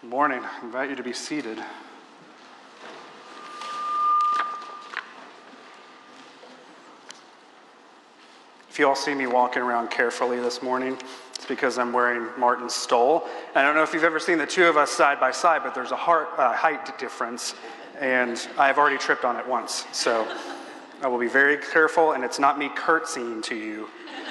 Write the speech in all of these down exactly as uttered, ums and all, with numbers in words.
Good morning. I invite you to be seated. If you all see me walking around carefully this morning, it's because I'm wearing Martin's stole. I don't know if you've ever seen the two of us side by side, but there's a heart, uh, height difference, and I've already tripped on it once. So I will be very careful, and it's not me curtsying to you.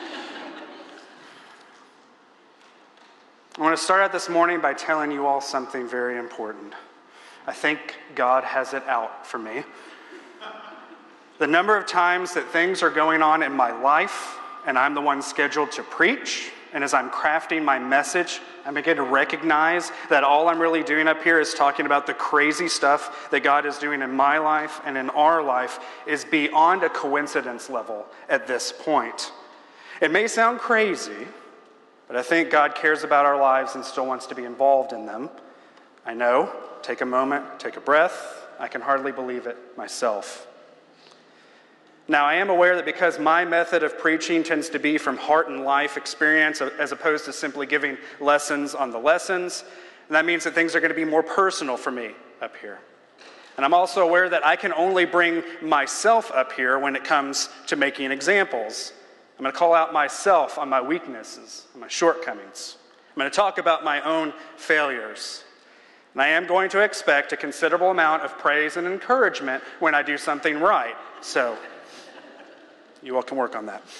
I want to start out this morning by telling you all something very important. I think God has it out for me. The number of times that things are going on in my life, and I'm the one scheduled to preach, and as I'm crafting my message, I begin to recognize that all I'm really doing up here is talking about the crazy stuff that God is doing in my life and in our life is beyond a coincidence level at this point. It may sound crazy, but I think God cares about our lives and still wants to be involved in them. I know. Take a moment, take a breath. I can hardly believe it myself. Now, I am aware that because my method of preaching tends to be from heart and life experience as opposed to simply giving lessons on the lessons, and that means that things are going to be more personal for me up here. And I'm also aware that I can only bring myself up here when it comes to making examples. I'm going to call out myself on my weaknesses, on my shortcomings. I'm going to talk about my own failures. And I am going to expect a considerable amount of praise and encouragement when I do something right. So, you all can work on that.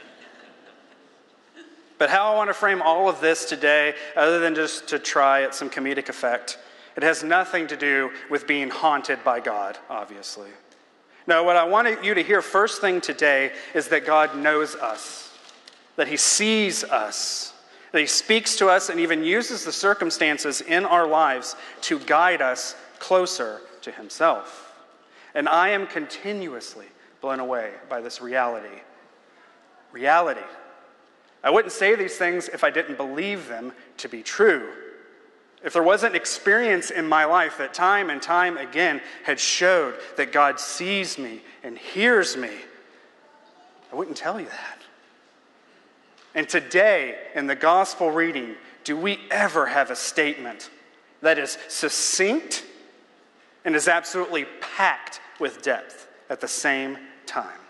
But how I want to frame all of this today, other than just to try at some comedic effect, it has nothing to do with being haunted by God, obviously. No, what I want you to hear first thing today is that God knows us, that he sees us, that he speaks to us and even uses the circumstances in our lives to guide us closer to himself. And I am continuously blown away by this reality. Reality. I wouldn't say these things if I didn't believe them to be true. If there wasn't experience in my life that time and time again had showed that God sees me and hears me, I wouldn't tell you that. And today, in the gospel reading, do we ever have a statement that is succinct and is absolutely packed with depth at the same time?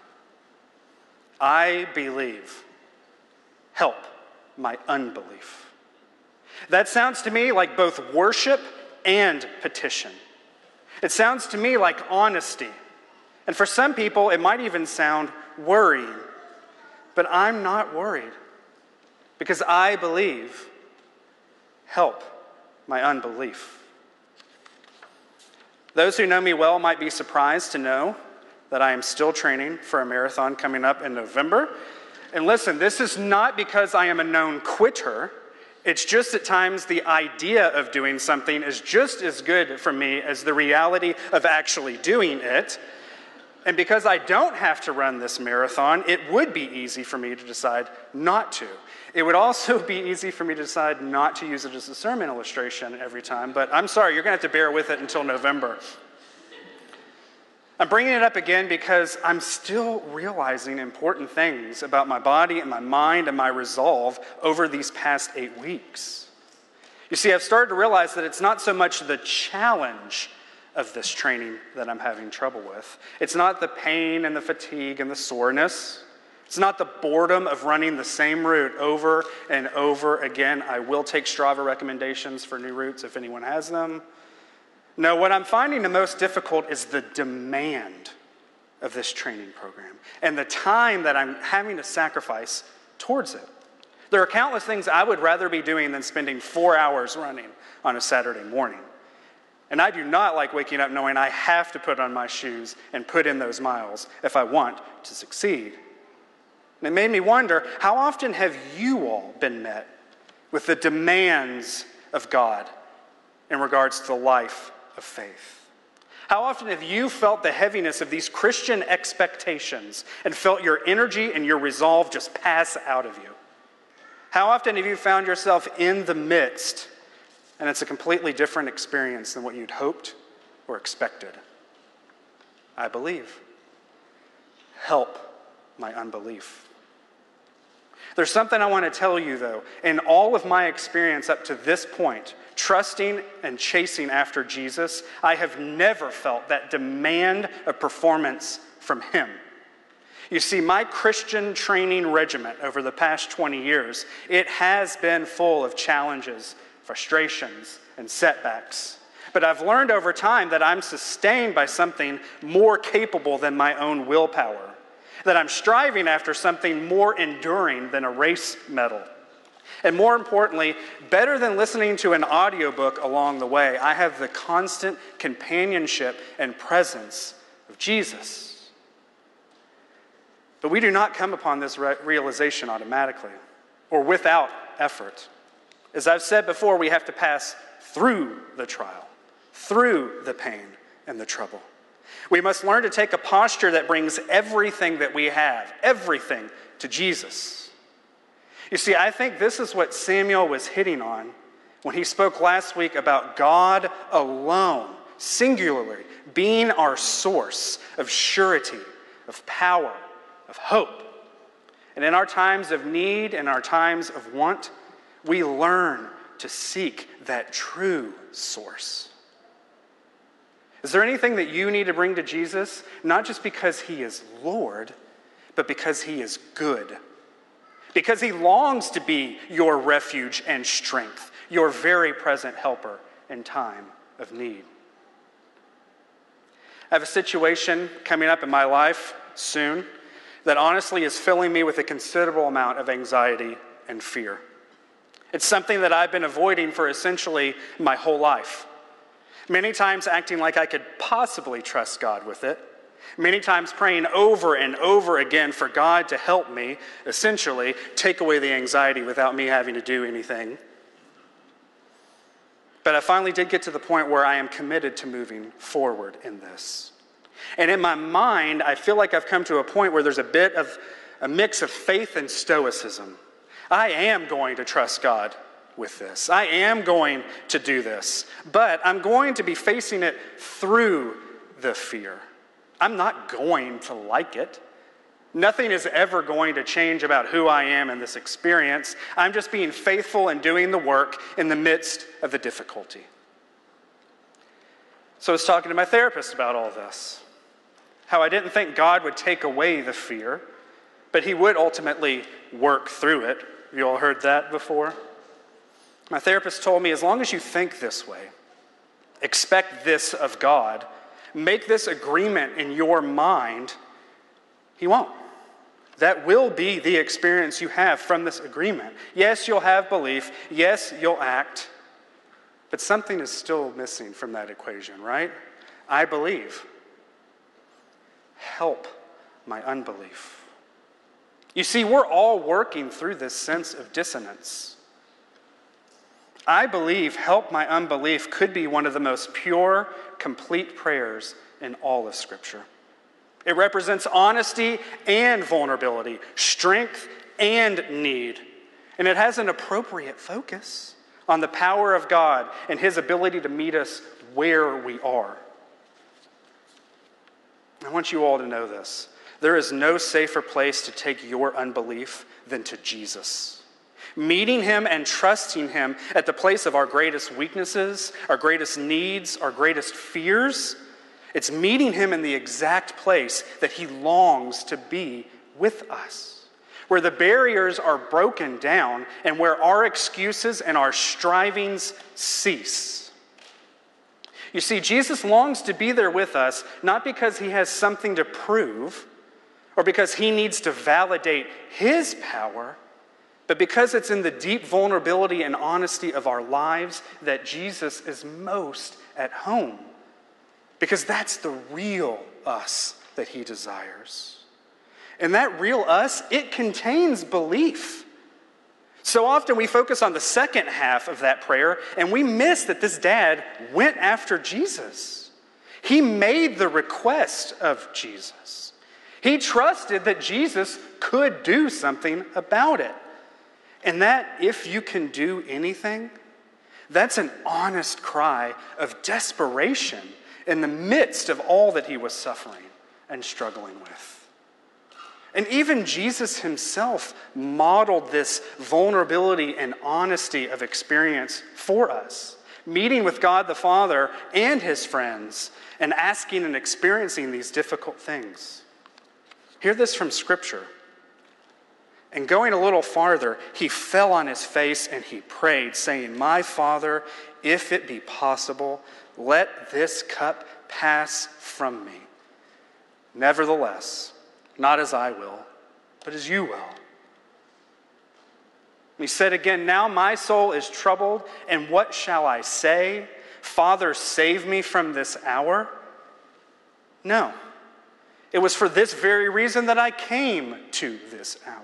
I believe. Help my unbelief. That sounds to me like both worship and petition. It sounds to me like honesty. And for some people, it might even sound worrying. But I'm not worried because I believe. Help my unbelief. Those who know me well might be surprised to know that I am still training for a marathon coming up in November. And listen, this is not because I am a known quitter. It's just at times the idea of doing something is just as good for me as the reality of actually doing it. And because I don't have to run this marathon, it would be easy for me to decide not to. It would also be easy for me to decide not to use it as a sermon illustration every time, but I'm sorry, you're going to have to bear with it until November. I'm bringing it up again because I'm still realizing important things about my body and my mind and my resolve over these past eight weeks. You see, I've started to realize that it's not so much the challenge of this training that I'm having trouble with. It's not the pain and the fatigue and the soreness. It's not the boredom of running the same route over and over again. I will take Strava recommendations for new routes if anyone has them. No, what I'm finding the most difficult is the demand of this training program and the time that I'm having to sacrifice towards it. There are countless things I would rather be doing than spending four hours running on a Saturday morning. And I do not like waking up knowing I have to put on my shoes and put in those miles if I want to succeed. And it made me wonder, how often have you all been met with the demands of God in regards to the life of faith? How often have you felt the heaviness of these Christian expectations and felt your energy and your resolve just pass out of you? How often have you found yourself in the midst and it's a completely different experience than what you'd hoped or expected? I believe. Help my unbelief. There's something I want to tell you, though. In all of my experience up to this point, trusting and chasing after Jesus, I have never felt that demand of performance from him. You see, my Christian training regiment over the past twenty years, it has been full of challenges, frustrations, and setbacks. But I've learned over time that I'm sustained by something more capable than my own willpower, that I'm striving after something more enduring than a race medal. And more importantly, better than listening to an audiobook along the way, I have the constant companionship and presence of Jesus. But we do not come upon this re- realization automatically or without effort. As I've said before, we have to pass through the trial, through the pain and the trouble. We must learn to take a posture that brings everything that we have, everything, to Jesus. You see, I think this is what Samuel was hitting on when he spoke last week about God alone, singularly, being our source of surety, of power, of hope. And in our times of need and our times of want, we learn to seek that true source. Is there anything that you need to bring to Jesus, not just because he is Lord, but because he is good? Because he longs to be your refuge and strength, your very present helper in time of need. I have a situation coming up in my life soon that honestly is filling me with a considerable amount of anxiety and fear. It's something that I've been avoiding for essentially my whole life. Many times acting like I could possibly trust God with it. Many times praying over and over again for God to help me, essentially, take away the anxiety without me having to do anything. But I finally did get to the point where I am committed to moving forward in this. And in my mind, I feel like I've come to a point where there's a bit of a mix of faith and stoicism. I am going to trust God with this. I am going to do this. But I'm going to be facing it through the fear. I'm not going to like it. Nothing is ever going to change about who I am in this experience. I'm just being faithful and doing the work in the midst of the difficulty. So I was talking to my therapist about all this. How I didn't think God would take away the fear, but he would ultimately work through it. Have you all heard that before? My therapist told me, as long as you think this way, expect this of God, make this agreement in your mind, he won't. That will be the experience you have from this agreement. Yes, you'll have belief. Yes, you'll act. But something is still missing from that equation, right? I believe. Help my unbelief. You see, we're all working through this sense of dissonance. I believe, help my unbelief could be one of the most pure, complete prayers in all of Scripture. It represents honesty and vulnerability, strength and need. And it has an appropriate focus on the power of God and his ability to meet us where we are. I want you all to know this. There is no safer place to take your unbelief than to Jesus. Meeting him and trusting him at the place of our greatest weaknesses, our greatest needs, our greatest fears. It's meeting him in the exact place that he longs to be with us, where the barriers are broken down and where our excuses and our strivings cease. You see, Jesus longs to be there with us, not because he has something to prove or because he needs to validate his power, but because it's in the deep vulnerability and honesty of our lives that Jesus is most at home. Because that's the real us that he desires. And that real us, it contains belief. So often we focus on the second half of that prayer, and we miss that this dad went after Jesus. He made the request of Jesus. He trusted that Jesus could do something about it. And that, if you can do anything, that's an honest cry of desperation in the midst of all that he was suffering and struggling with. And even Jesus himself modeled this vulnerability and honesty of experience for us, meeting with God the Father and his friends and asking and experiencing these difficult things. Hear this from Scripture. And going a little farther, he fell on his face and he prayed, saying, "My Father, if it be possible, let this cup pass from me. Nevertheless, not as I will, but as you will." And he said again, "Now my soul is troubled, and what shall I say? Father, save me from this hour?" No, it was for this very reason that I came to this hour.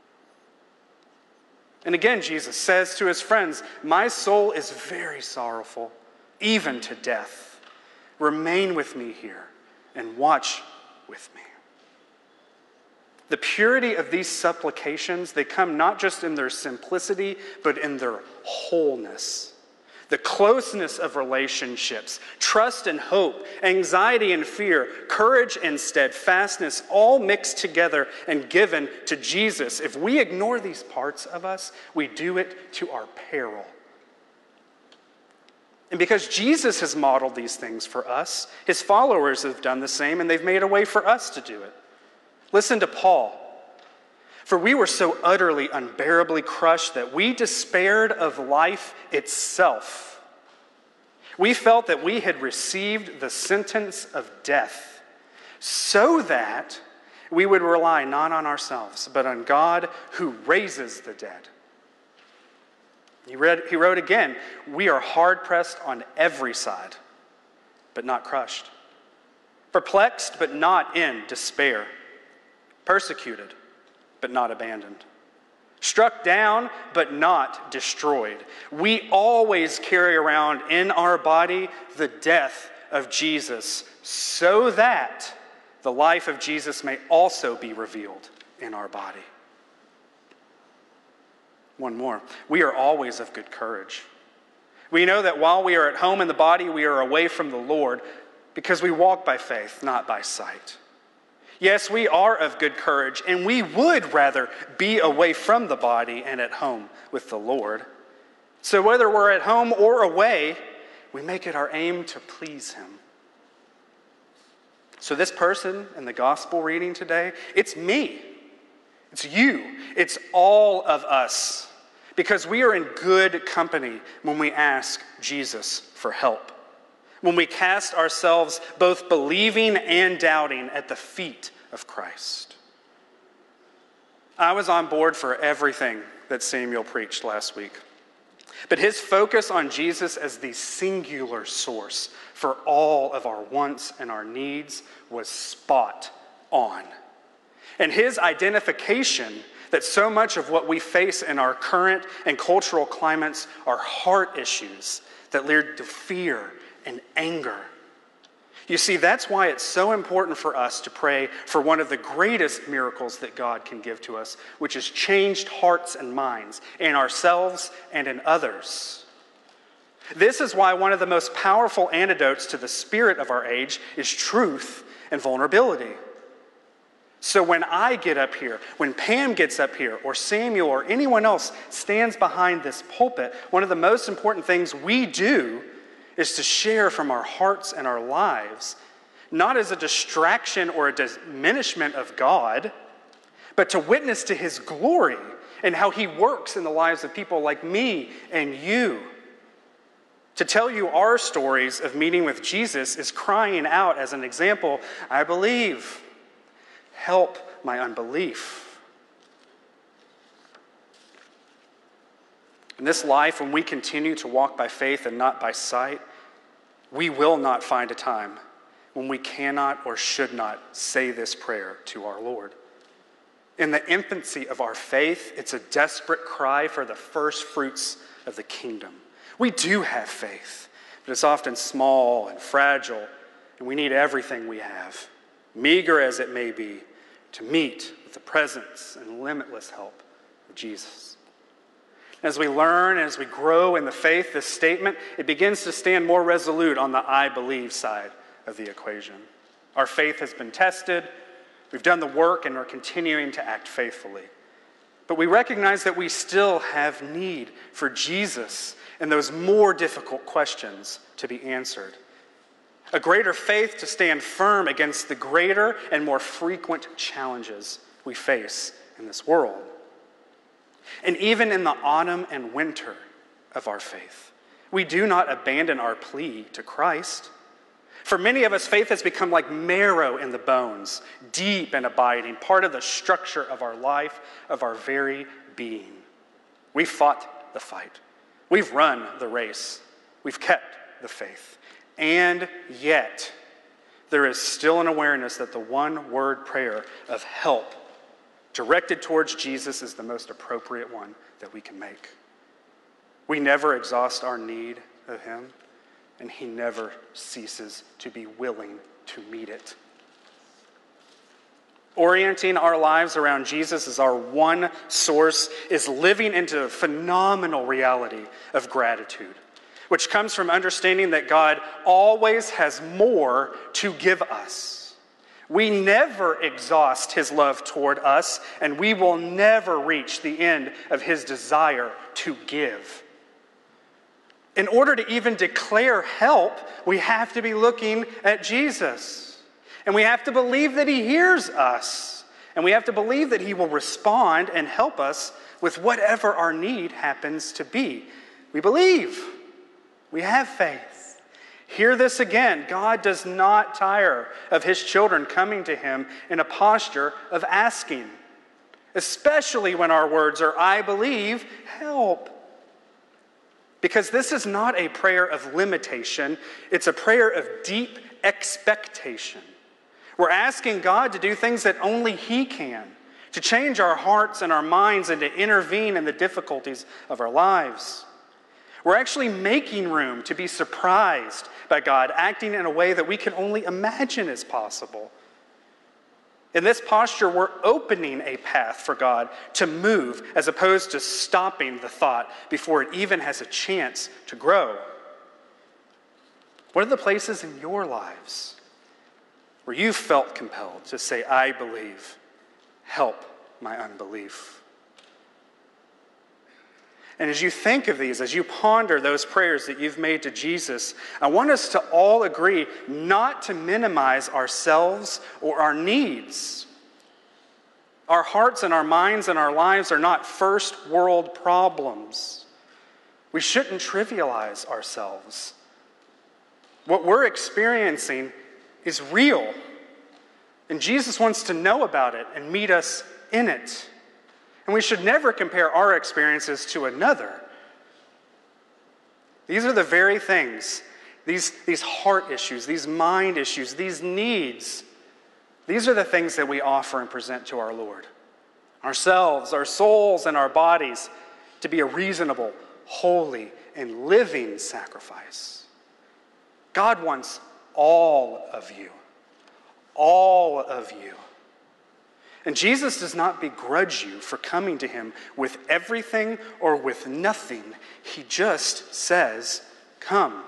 And again, Jesus says to his friends, "My soul is very sorrowful, even to death. Remain with me here and watch with me." The purity of these supplications, they come not just in their simplicity, but in their wholeness. The closeness of relationships, trust and hope, anxiety and fear, courage and steadfastness, all mixed together and given to Jesus. If we ignore these parts of us, we do it to our peril. And because Jesus has modeled these things for us, his followers have done the same, and they've made a way for us to do it. Listen to Paul. "For we were so utterly, unbearably crushed that we despaired of life itself. We felt that we had received the sentence of death, so that we would rely not on ourselves, but on God who raises the dead." He, read, he wrote again, "We are hard-pressed on every side, but not crushed. Perplexed, but not in despair. Persecuted, but not abandoned. Struck down, but not destroyed. We always carry around in our body the death of Jesus, so that the life of Jesus may also be revealed in our body." One more. We are always of good courage. We know that while we are at home in the body, we are away from the Lord, because we walk by faith, not by sight. Yes, we are of good courage, and we would rather be away from the body and at home with the Lord. So whether we're at home or away, we make it our aim to please him. So this person in the gospel reading today, it's me. It's you. It's all of us. Because we are in good company when we ask Jesus for help. When we cast ourselves both believing and doubting at the feet of Christ. I was on board for everything that Samuel preached last week. But his focus on Jesus as the singular source for all of our wants and our needs was spot on. And his identification that so much of what we face in our current and cultural climates are heart issues that lead to fear and anger. You see, that's why it's so important for us to pray for one of the greatest miracles that God can give to us, which is changed hearts and minds in ourselves and in others. This is why one of the most powerful antidotes to the spirit of our age is truth and vulnerability. So when I get up here, when Pam gets up here, or Samuel or anyone else stands behind this pulpit, one of the most important things we do is to share from our hearts and our lives, not as a distraction or a diminishment of God, but to witness to his glory and how he works in the lives of people like me and you. To tell you our stories of meeting with Jesus is crying out as an example, "I believe. Help my unbelief." In this life, when we continue to walk by faith and not by sight, we will not find a time when we cannot or should not say this prayer to our Lord. In the infancy of our faith, it's a desperate cry for the first fruits of the kingdom. We do have faith, but it's often small and fragile, and we need everything we have, meager as it may be, to meet with the presence and limitless help of Jesus. As we learn, as we grow in the faith, this statement, it begins to stand more resolute on the I believe side of the equation. Our faith has been tested, We've done the work and are continuing to act faithfully. But we recognize that we still have need for Jesus and those more difficult questions to be answered. A greater faith to stand firm against the greater and more frequent challenges we face in this world. And even in the autumn and winter of our faith, we do not abandon our plea to Christ. For many of us, faith has become like marrow in the bones, deep and abiding, part of the structure of our life, of our very being. We've fought the fight. We've run the race. We've kept the faith. And yet, there is still an awareness that the one-word prayer of help directed towards Jesus is the most appropriate one that we can make. We never exhaust our need of him, and he never ceases to be willing to meet it. Orienting our lives around Jesus as our one source is living into a phenomenal reality of gratitude, which comes from understanding that God always has more to give us. We never exhaust his love toward us, and we will never reach the end of his desire to give. In order to even declare help, we have to be looking at Jesus. And we have to believe that he hears us. And we have to believe that he will respond and help us with whatever our need happens to be. We believe. We have faith. Hear this again. God does not tire of his children coming to him in a posture of asking, especially when our words are, I believe, help. Because this is not a prayer of limitation, it's a prayer of deep expectation. We're asking God to do things that only he can, to change our hearts and our minds and to intervene in the difficulties of our lives. We're actually making room to be surprised by God, acting in a way that we can only imagine is possible. In this posture, we're opening a path for God to move as opposed to stopping the thought before it even has a chance to grow. What are the places in your lives where you felt compelled to say, I believe, help my unbelief? And as you think of these, as you ponder those prayers that you've made to Jesus, I want us to all agree not to minimize ourselves or our needs. Our hearts and our minds and our lives are not first world problems. We shouldn't trivialize ourselves. What we're experiencing is real, and Jesus wants to know about it and meet us in it. And we should never compare our experiences to another. These are the very things, these, these heart issues, these mind issues, these needs. These are the things that we offer and present to our Lord. Ourselves, our souls, and our bodies to be a reasonable, holy, and living sacrifice. God wants all of you. All of you. And Jesus does not begrudge you for coming to him with everything or with nothing. He just says, come.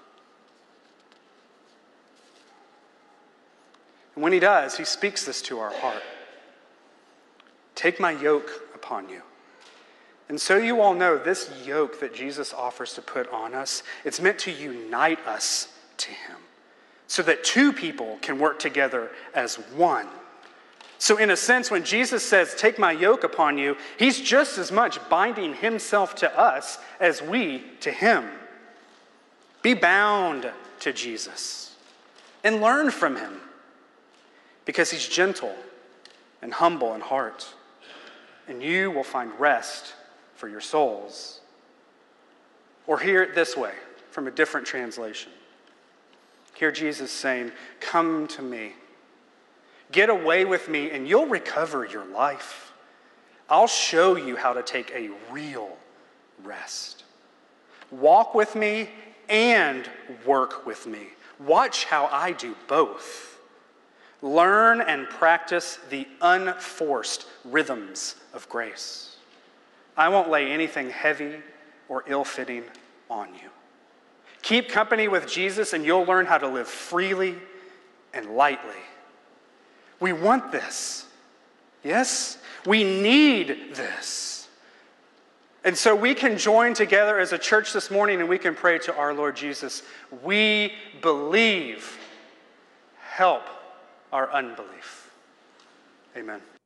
And when he does, he speaks this to our heart. Take my yoke upon you. And so you all know this yoke that Jesus offers to put on us, it's meant to unite us to him so that two people can work together as one. So in a sense, when Jesus says, take my yoke upon you, he's just as much binding himself to us as we to him. Be bound to Jesus and learn from him because he's gentle and humble in heart, and you will find rest for your souls. Or hear it this way from a different translation. Hear Jesus saying, come to me. Get away with me and you'll recover your life. I'll show you how to take a real rest. Walk with me and work with me. Watch how I do both. Learn and practice the unforced rhythms of grace. I won't lay anything heavy or ill-fitting on you. Keep company with Jesus and you'll learn how to live freely and lightly. We want this. Yes? We need this. And so we can join together as a church this morning and we can pray to our Lord Jesus. We believe. Help our unbelief. Amen.